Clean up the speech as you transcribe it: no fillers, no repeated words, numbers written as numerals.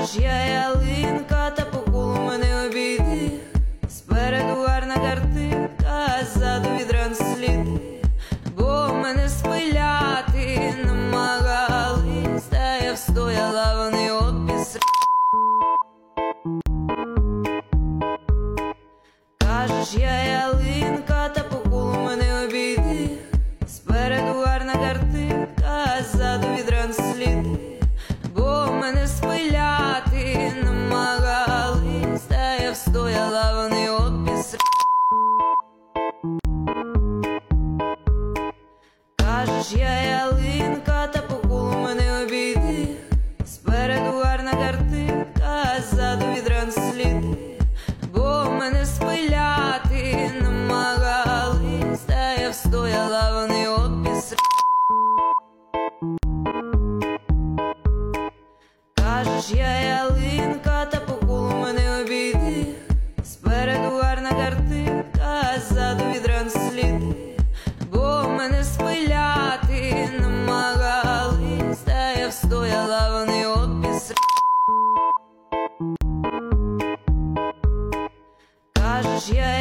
Кажеш, я ялинка, та по колу мене обійди. Спереду гарна картинка, а ззаду від ран сліди. Бо мене спиляти намагались, та я встояла, вони обісрали. Кажеш, я ялинка, та по колу мене обійди. Спереду гарна картинка, а ззаду від ран сліди. Бо мене спиляти намагались, та я встояла, вони обісрали. Кажеш, я ялинка, та по колу мене обійди. Спереду гарна картинка, а ззаду від ран сліди. Бо мене спиляти намагались, та я встояла, вони обісрали. Кажеш, я ялинка, та по колу мене обійди. Спереду гарна картинка, а ззаду від ран сліди. Бо мене спиляти намагались, та я встояла, вони обісрали. Кажеш, я